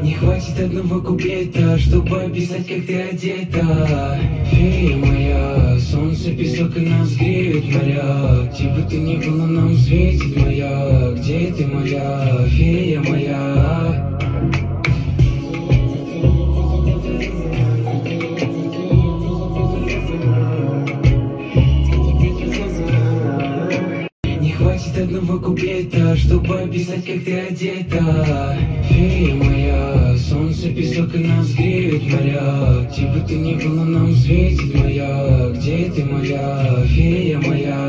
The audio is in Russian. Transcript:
Не хватит одного куплета, чтобы описать, как ты одета. Фея моя, солнце, песок и нас греют моря. Где бы ты ни была, нам светит моя. Где ты моя, фея моя? Не хватит одного куплета, чтобы описать, как ты одета. Фея моя, солнце, песок и нас греют моря. Где бы ты ни была, нам светит моя. Где ты моя, фея моя?